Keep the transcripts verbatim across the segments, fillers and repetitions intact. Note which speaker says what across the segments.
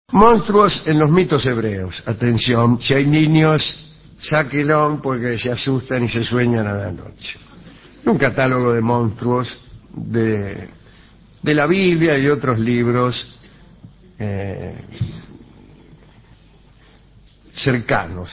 Speaker 1: Monstruos en los mitos hebreos. Atención, si hay niños, sáquenlo porque se asustan y se sueñan a la noche. Un catálogo de monstruos de, de la Biblia y otros libros eh, cercanos.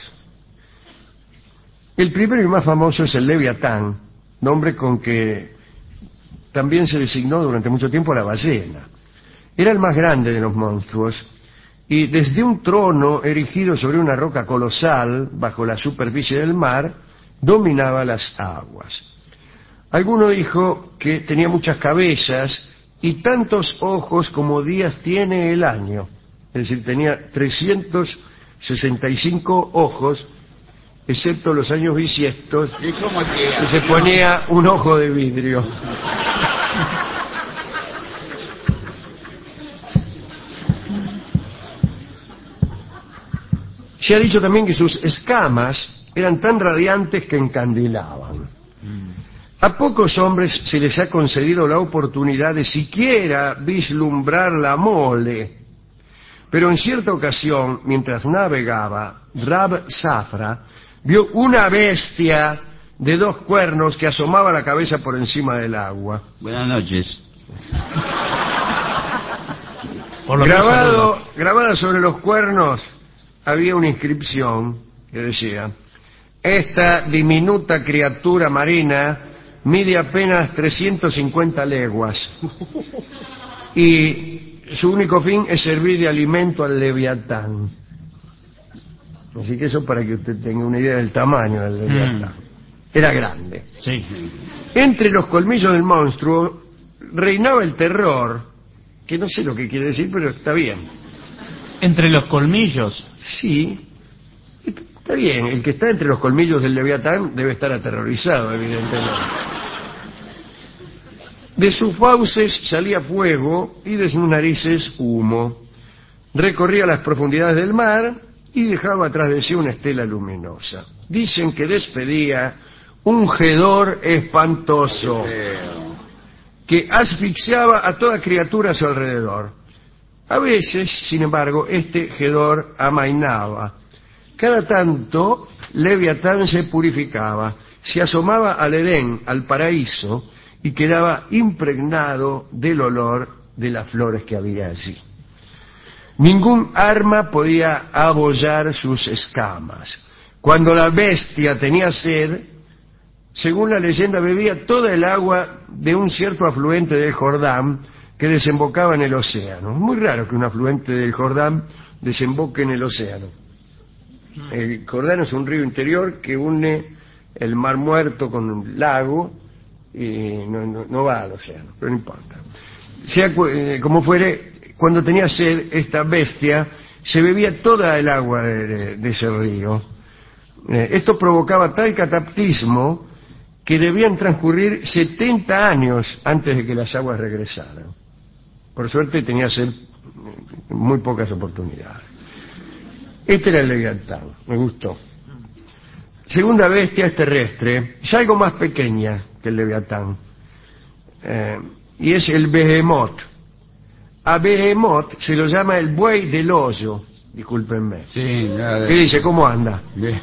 Speaker 1: El primero y más famoso es el Leviatán, nombre con que también se designó durante mucho tiempo a la ballena. Era el más grande de los monstruos y desde un trono erigido sobre una roca colosal bajo la superficie del mar dominaba las aguas. Alguno dijo que tenía muchas cabezas y tantos ojos como días tiene el año. Es decir, tenía trescientos sesenta y cinco ojos, excepto los años bisiestos,
Speaker 2: ¿Y cómo hacía?
Speaker 1: que se ponía un ojo de vidrio. Se ha dicho también que sus escamas eran tan radiantes que encandilaban. A pocos hombres se les ha concedido la oportunidad de siquiera vislumbrar la mole, pero en cierta ocasión, mientras navegaba, Rab Safra vio una bestia de dos cuernos que asomaba la cabeza por encima del agua.
Speaker 2: Buenas noches.
Speaker 3: Por lo menos
Speaker 1: Grabado,
Speaker 3: saluda.
Speaker 1: grabada sobre los cuernos había una inscripción que decía: esta diminuta criatura marina mide apenas trescientas cincuenta leguas y su único fin es servir de alimento al Leviatán. Así que eso para que usted tenga una idea del tamaño del Leviatán. Mm. Era grande.
Speaker 3: Sí.
Speaker 1: Entre los colmillos del monstruo reinaba el terror, que no sé lo que quiere decir, pero está bien.
Speaker 3: Entre los colmillos.
Speaker 1: Sí, está bien. El que está entre los colmillos del Leviatán debe estar aterrorizado, evidentemente. De sus fauces salía fuego y de sus narices humo. Recorría las profundidades del mar y dejaba atrás de sí una estela luminosa. Dicen que despedía un hedor espantoso que asfixiaba a toda criatura a su alrededor. A veces, sin embargo, este hedor amainaba. Cada tanto, Leviatán se purificaba, se asomaba al Edén, al paraíso, y quedaba impregnado del olor de las flores que había allí. Ningún arma podía abollar sus escamas. Cuando la bestia tenía sed, según la leyenda, bebía toda el agua de un cierto afluente del Jordán que desembocaba en el océano. Es muy raro que un afluente del Jordán desemboque en el océano. El Jordán es un río interior que une el Mar Muerto con un lago y no, no, no va al océano, pero no importa. Sea eh, como fuere, cuando tenía sed, esta bestia se bebía toda el agua de, de, de ese río. Eh, esto provocaba tal cataplismo que debían transcurrir setenta años antes de que las aguas regresaran. Por suerte tenía sed muy pocas oportunidades. Este era el Leviatán, me gustó. Segunda bestia es terrestre, es algo más pequeña que el Leviatán, eh, y es el Behemoth. A Behemoth se lo llama el buey del hoyo, discúlpenme.
Speaker 2: Sí, nada de...
Speaker 1: ¿Qué dice? ¿Cómo anda?
Speaker 2: Bien.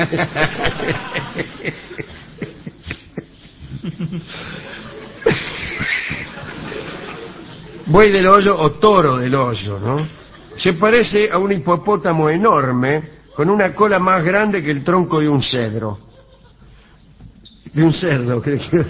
Speaker 1: Buey del hoyo o toro del hoyo, ¿no? Se parece a un hipopótamo enorme con una cola más grande que el tronco de un cedro. De un cerdo, creo que...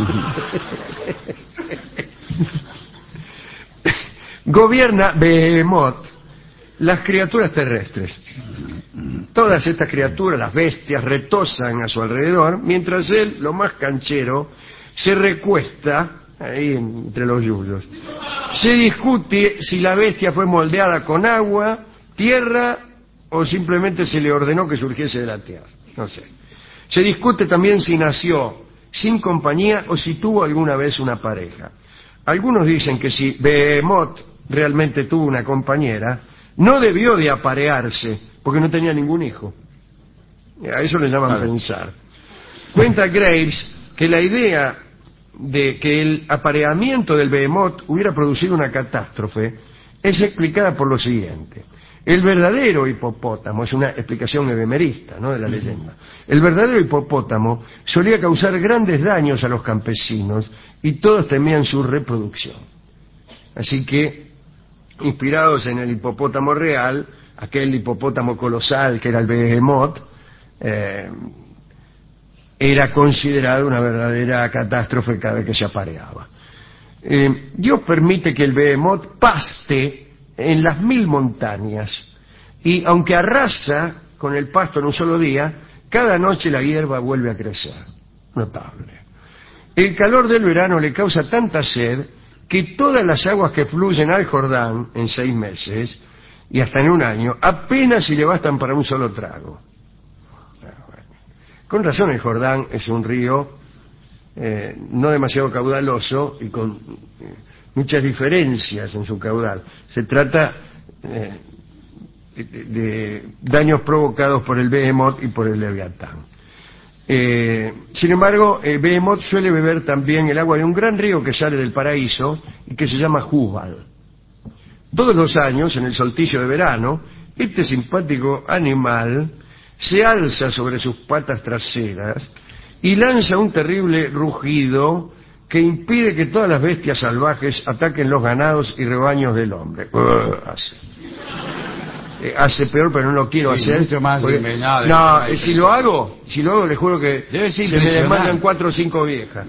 Speaker 1: Gobierna Behemoth las criaturas terrestres. Todas estas criaturas, las bestias, retosan a su alrededor, mientras él, lo más canchero, se recuesta ahí entre los yuyos. Se discute si la bestia fue moldeada con agua, tierra o simplemente se le ordenó que surgiese de la tierra. No sé. Se discute también si nació sin compañía o si tuvo alguna vez una pareja. Algunos dicen que si Behemoth realmente tuvo una compañera, no debió de aparearse porque no tenía ningún hijo. A eso le llaman claro. Pensar. Cuenta Graves que la idea de que el apareamiento del Behemoth hubiera producido una catástrofe es explicada por lo siguiente. El verdadero hipopótamo, es una explicación ebemerista, ¿no?, de la leyenda. El verdadero hipopótamo solía causar grandes daños a los campesinos y todos temían su reproducción. Así que, inspirados en el hipopótamo real, aquel hipopótamo colosal que era el Behemoth, eh, era considerado una verdadera catástrofe cada vez que se apareaba. Eh, Dios permite que el Behemoth paste en las mil montañas, y aunque arrasa con el pasto en un solo día, cada noche la hierba vuelve a crecer. Notable. El calor del verano le causa tanta sed que todas las aguas que fluyen al Jordán en seis meses y hasta en un año apenas si le bastan para un solo trago. Con razón el Jordán es un río eh, no demasiado caudaloso y con eh, muchas diferencias en su caudal. Se trata eh, de, de daños provocados por el Behemoth y por el Leviatán. Eh, sin embargo, el Behemoth suele beber también el agua de un gran río que sale del paraíso y que se llama Jubal. Todos los años, en el solsticio de verano, este simpático animal se alza sobre sus patas traseras y lanza un terrible rugido que impide que todas las bestias salvajes ataquen los ganados y rebaños del hombre. Uh, hace. Eh, hace peor, pero no lo quiero
Speaker 2: Sí,
Speaker 1: hacer.
Speaker 2: mucho más
Speaker 1: porque-
Speaker 2: envenenado,
Speaker 1: no,
Speaker 2: debe
Speaker 1: eh,
Speaker 2: ser
Speaker 1: si lo hago, si lo hago, les juro que
Speaker 2: Debe ser
Speaker 1: se me
Speaker 2: impresionante.
Speaker 1: desmayan cuatro o cinco viejas.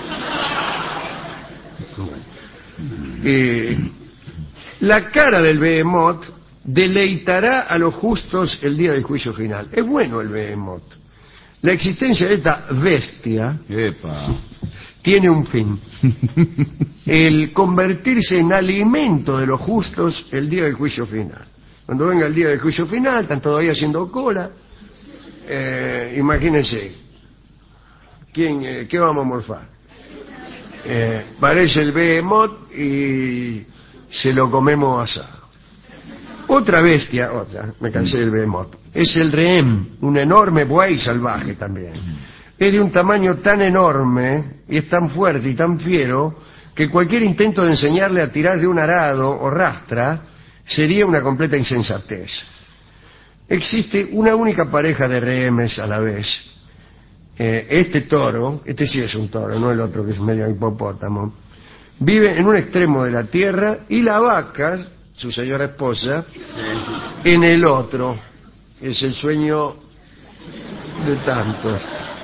Speaker 1: Eh, la cara del Behemoth deleitará a los justos el día del juicio final. Es bueno el Behemoth. La existencia de esta bestia
Speaker 2: Epa.
Speaker 1: tiene un fin: el convertirse en alimento de los justos el día del juicio final. Cuando venga el día del juicio final, están todavía haciendo cola. Eh, imagínense, ¿quién, eh, ¿qué vamos a morfar? Eh, parece el Behemoth y se lo comemos asado. Otra bestia, otra, me cansé del Behemoth, es el rehén, un enorme buey salvaje también. Es de un tamaño tan enorme y es tan fuerte y tan fiero que cualquier intento de enseñarle a tirar de un arado o rastra sería una completa insensatez. Existe una única pareja de rehenes a la vez. Eh, este toro, este sí es un toro, no el otro que es medio hipopótamo, vive en un extremo de la tierra y la vaca, su señora esposa, en el otro. Es el sueño de tantos.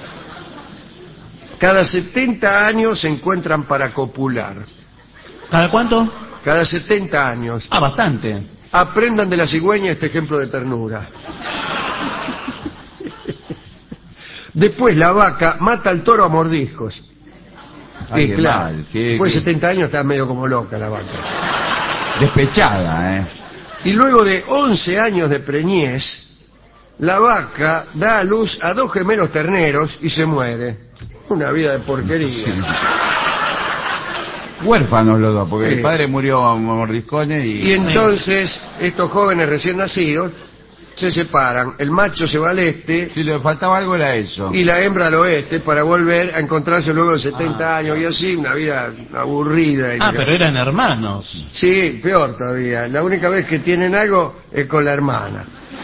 Speaker 1: Cada setenta años se encuentran para copular.
Speaker 3: ¿Cada cuánto?
Speaker 1: Cada setenta años.
Speaker 3: Ah, bastante.
Speaker 1: Aprendan de la cigüeña este ejemplo de ternura. Después la vaca mata al toro a mordiscos.
Speaker 2: Ay,
Speaker 1: Sí,
Speaker 2: qué
Speaker 1: claro.
Speaker 2: mal, qué-
Speaker 1: Después de
Speaker 2: qué-
Speaker 1: setenta años está medio como loca la vaca.
Speaker 2: Despechada, ¿eh?
Speaker 1: Y luego de once años de preñez, la vaca da a luz a dos gemelos terneros y se muere. Una vida de porquería.
Speaker 2: Huérfanos los dos, porque
Speaker 1: Sí.
Speaker 2: el padre murió a mordiscones y...
Speaker 1: Y entonces estos jóvenes recién nacidos se separan. El macho se va al este
Speaker 2: Si le faltaba algo era eso.
Speaker 1: y la hembra al oeste para volver a encontrarse luego de setenta
Speaker 3: Ah,
Speaker 1: años y así, una vida aburrida. Y
Speaker 3: Ah, pero eran hermanos.
Speaker 1: Sí, peor todavía. La única vez que tienen algo es con la hermana.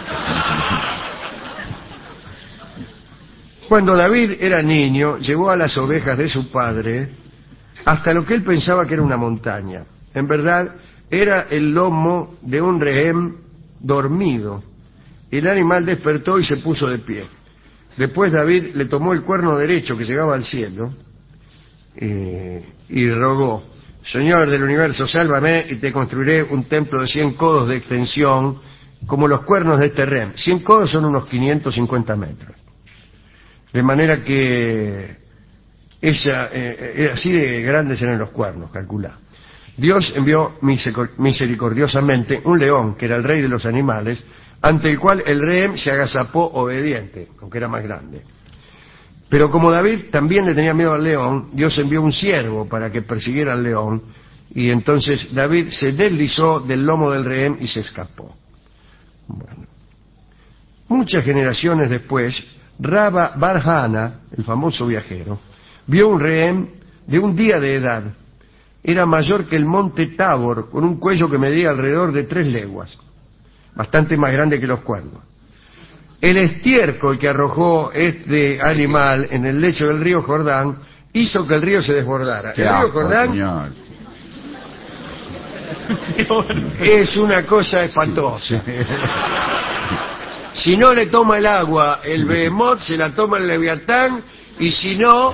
Speaker 1: Cuando David era niño, llevó a las ovejas de su padre hasta lo que él pensaba que era una montaña. En verdad, era el lomo de un rehén dormido. El animal despertó y se puso de pie. Después David le tomó el cuerno derecho que llegaba al cielo eh, y rogó: Señor del universo, sálvame y te construiré un templo de cien codos de extensión como los cuernos de este rehén. Cien codos son unos quinientos cincuenta metros. De manera que esa, eh, así de grandes eran los cuernos, calculá. Dios envió misericordiosamente un león, que era el rey de los animales, ante el cual el rehén se agazapó obediente, aunque era más grande. Pero como David también le tenía miedo al león, Dios envió un ciervo para que persiguiera al león, y entonces David se deslizó del lomo del rehén y se escapó. Bueno. Muchas generaciones después, Rabba Bar Hana, el famoso viajero, vio un rehén de un día de edad era mayor que el monte Tabor, con un cuello que medía alrededor de tres leguas, bastante más grande que los cuernos. El estiércol que arrojó este animal en el lecho del río Jordán hizo que el río se desbordara.
Speaker 2: Qué
Speaker 1: El río
Speaker 2: asco,
Speaker 1: Jordán
Speaker 2: señor.
Speaker 1: es una cosa espantosa.
Speaker 2: Sí.
Speaker 1: Si no le toma el agua el Behemoth, se la toma el Leviatán, y si no,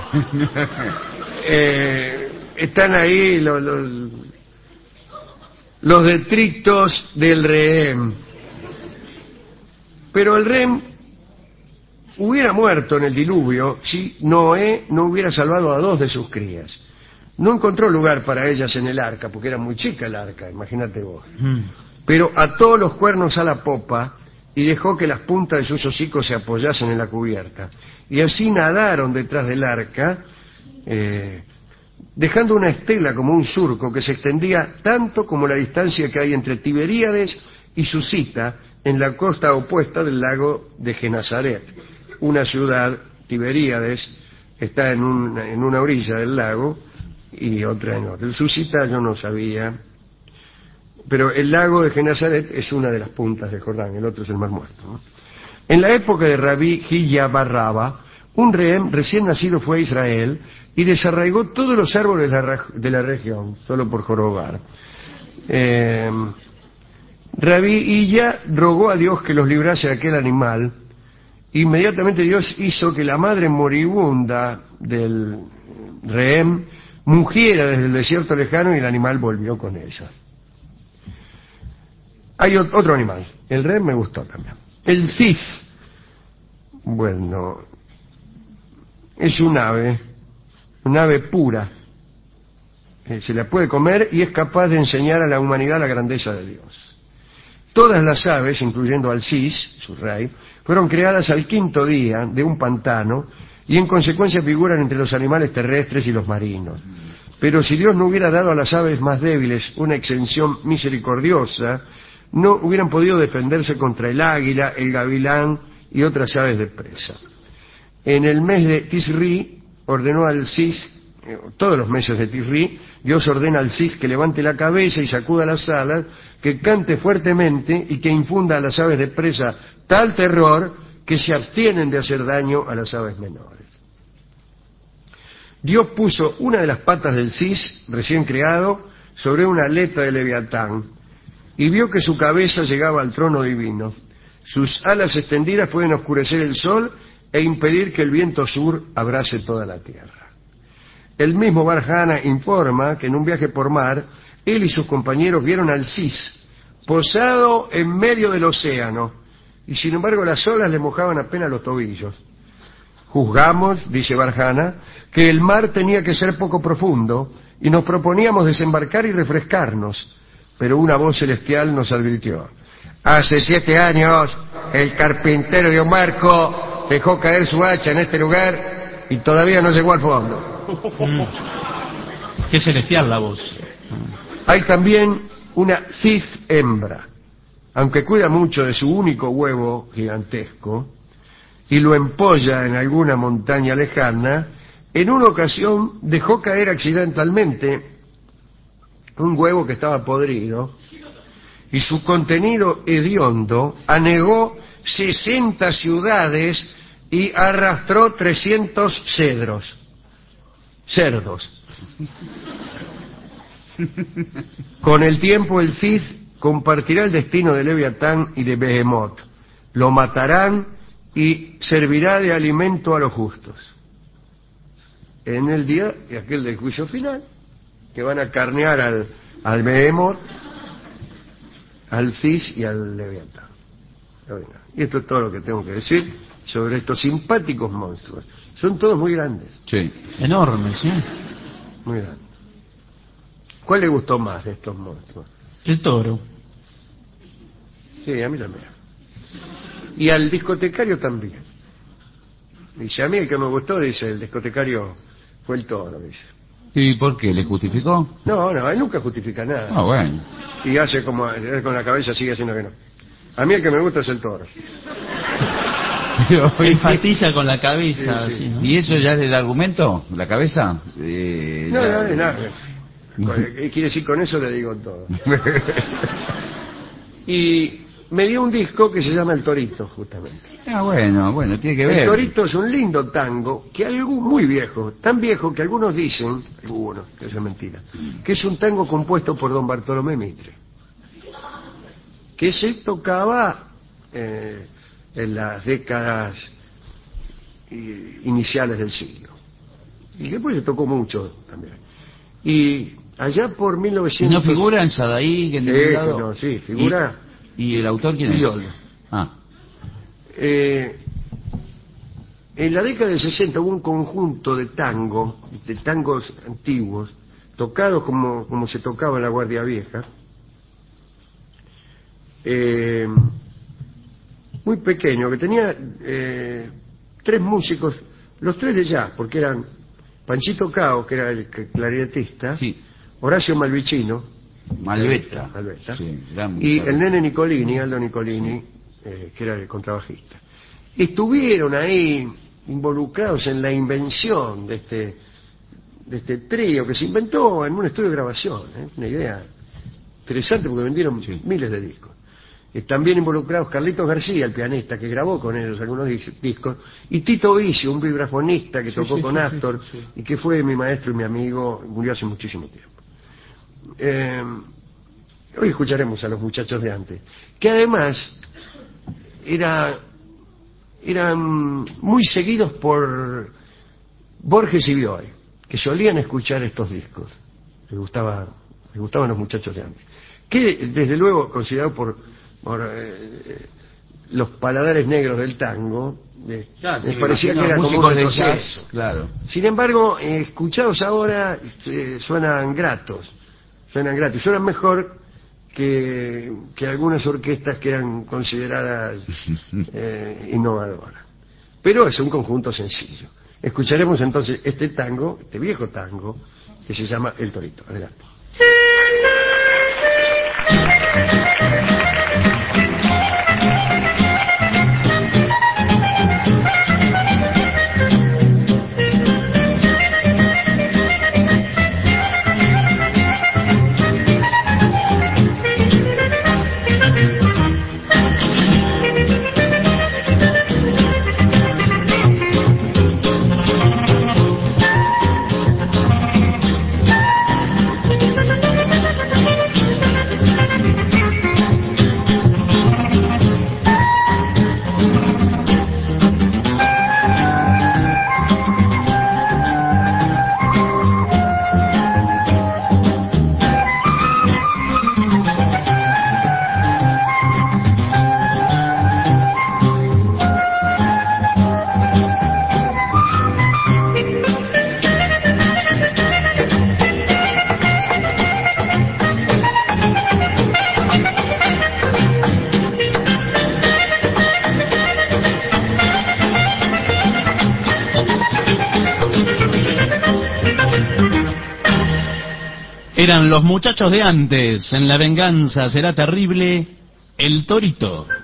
Speaker 1: eh, están ahí los, los, los detritos del rehén. Pero el rehén hubiera muerto en el diluvio si Noé no hubiera salvado a dos de sus crías. No encontró lugar para ellas en el arca, porque era muy chica el arca, imagínate vos.
Speaker 3: Mm.
Speaker 1: Pero ató los cuernos a la popa y dejó que las puntas de sus hocicos se apoyasen en la cubierta. Y así nadaron detrás del arca, eh, dejando una estela como un surco que se extendía tanto como la distancia que hay entre Tiberíades y Susita, en la costa opuesta del lago de Genazaret. Una ciudad, Tiberíades, está en, un, en una orilla del lago y otra en otra. El Susita yo no sabía, pero el lago de Genazaret es una de las puntas del Jordán, el otro es el Mar Muerto, ¿no? En la época de Rabí Hilla Barraba, un rehén recién nacido fue a Israel y desarraigó todos los árboles de la, de la región, solo por jorobar. Eh, Rabí Hilla rogó a Dios que los librase de aquel animal. Inmediatamente Dios hizo que la madre moribunda del rehén mugiera desde el desierto lejano y el animal volvió con ella. Hay otro animal, el rehén me gustó también. El cis, bueno, es un ave, un ave pura, eh, se la puede comer y es capaz de enseñar a la humanidad la grandeza de Dios. Todas las aves, incluyendo al cis, su rey, fueron creadas al quinto día de un pantano y en consecuencia figuran entre los animales terrestres y los marinos. Pero si Dios no hubiera dado a las aves más débiles una exención misericordiosa, no hubieran podido defenderse contra el águila, el gavilán y otras aves de presa. En el mes de Tisri ordenó al cis, eh, todos los meses de Tisri, Dios ordena al cis que levante la cabeza y sacuda las alas, que cante fuertemente y que infunda a las aves de presa tal terror que se abstienen de hacer daño a las aves menores. Dios puso una de las patas del cis recién creado sobre una aleta de Leviatán y vio que su cabeza llegaba al trono divino. Sus alas extendidas pueden oscurecer el sol e impedir que el viento sur abrace toda la tierra. El mismo Barjana informa que en un viaje por mar, él y sus compañeros vieron al cis posado en medio del océano, y sin embargo las olas le mojaban apenas los tobillos. Juzgamos, dice Barjana, que el mar tenía que ser poco profundo, y nos proponíamos desembarcar y refrescarnos, pero una voz celestial nos advirtió: hace siete años el carpintero de un barco dejó caer su hacha en este lugar y todavía no llegó al fondo.
Speaker 3: Mm. Qué celestial la voz.
Speaker 1: Hay también una cis hembra, aunque cuida mucho de su único huevo gigantesco y lo empolla en alguna montaña lejana. En una ocasión dejó caer accidentalmente un huevo que estaba podrido y su contenido hediondo anegó sesenta ciudades y arrastró trescientos cedros, cerdos. Con el tiempo el cis compartirá el destino de Leviatán y de Behemoth. Lo matarán y servirá de alimento a los justos en el día de aquel del juicio final, que van a carnear al, al Behemoth, al cis y al Leviatán. Y esto es todo lo que tengo que decir sobre estos simpáticos monstruos. Son todos muy grandes.
Speaker 2: Sí.
Speaker 3: Enorme, ¿sí?
Speaker 1: Muy grandes. ¿Cuál le gustó más de estos monstruos?
Speaker 3: El toro.
Speaker 1: Sí, a mí también. Y al discotecario también. Dice, a mí el que me gustó, dice, el discotecario fue el toro, dice.
Speaker 2: ¿Y por qué? ¿Le justificó?
Speaker 1: No, no, él nunca justifica nada.
Speaker 2: Ah, bueno.
Speaker 1: Y hace como, con la cabeza sigue haciendo que no. A mí el que me gusta es el toro.
Speaker 2: Pero,
Speaker 3: Enfatiza con la cabeza,
Speaker 1: Sí, sí.
Speaker 3: así, ¿no?
Speaker 2: ¿y eso ya es el argumento? ¿La cabeza? Eh,
Speaker 1: No,
Speaker 2: ya-
Speaker 1: no, de nada. ¿Qué quiere decir con eso? Le digo todo. Y me dio un disco que se llama El Torito, justamente.
Speaker 2: Ah, bueno, bueno, tiene que ver.
Speaker 1: El Torito es un lindo tango que algo muy viejo, tan viejo que algunos dicen, algunos, que eso es mentira, que es un tango compuesto por don Bartolomé Mitre, que se tocaba eh, en las décadas eh, iniciales del siglo. Y después se tocó mucho también. Y allá por mil
Speaker 2: ¿Y
Speaker 1: novecientos...
Speaker 2: no figura en Sadaí? En
Speaker 1: Sí,
Speaker 2: ningún lado?
Speaker 1: no, sí, figura...
Speaker 2: ¿Y, y el autor quién es?
Speaker 1: Piolo.
Speaker 2: Ah,
Speaker 1: Eh, en la década del sesenta hubo un conjunto de tango, de tangos antiguos, tocados como, como se tocaba en la Guardia Vieja, eh, muy pequeño, que tenía eh, tres músicos, los tres de jazz, porque eran Panchito Cao, que era el clarinetista,
Speaker 2: sí.
Speaker 1: Horacio Malvicino,
Speaker 2: Malveta.
Speaker 1: Malveta,
Speaker 2: Sí, gran
Speaker 1: y
Speaker 2: guitarra.
Speaker 1: el nene Nicolini, Aldo Nicolini, eh, que era el contrabajista. Estuvieron ahí involucrados en la invención de este de este trío que se inventó en un estudio de grabación, ¿eh? Una idea interesante porque vendieron
Speaker 2: Sí.
Speaker 1: miles de discos. Eh, también involucrados Carlitos García, el pianista que grabó con ellos algunos dis- discos, y Tito Vicio, un vibrafonista que
Speaker 3: Sí,
Speaker 1: tocó
Speaker 3: sí,
Speaker 1: con
Speaker 3: sí,
Speaker 1: Astor
Speaker 3: sí, sí.
Speaker 1: y que fue mi maestro y mi amigo, murió hace muchísimo tiempo. Eh, hoy escucharemos a los muchachos de antes, que además era eran muy seguidos por Borges y Bioy, que solían escuchar estos discos. Les gustaba, les gustaban los muchachos de antes. Que desde luego considerado por, por eh, los paladares negros del tango, eh,
Speaker 2: Claro,
Speaker 1: les
Speaker 2: sí,
Speaker 1: parecía
Speaker 2: me
Speaker 1: que era
Speaker 2: imagino,
Speaker 1: como un
Speaker 2: músicos de
Speaker 1: retroceso.
Speaker 2: jazz, claro.
Speaker 1: Sin embargo, eh, escuchados ahora eh, suenan gratos, suenan gratos, suenan mejor que, que algunas orquestas que eran consideradas eh, innovadoras. Pero es un conjunto sencillo. Escucharemos entonces este tango, este viejo tango, que se llama El Torito. Adelante.
Speaker 3: Eran los muchachos de antes, en La Venganza Será Terrible, El Torito.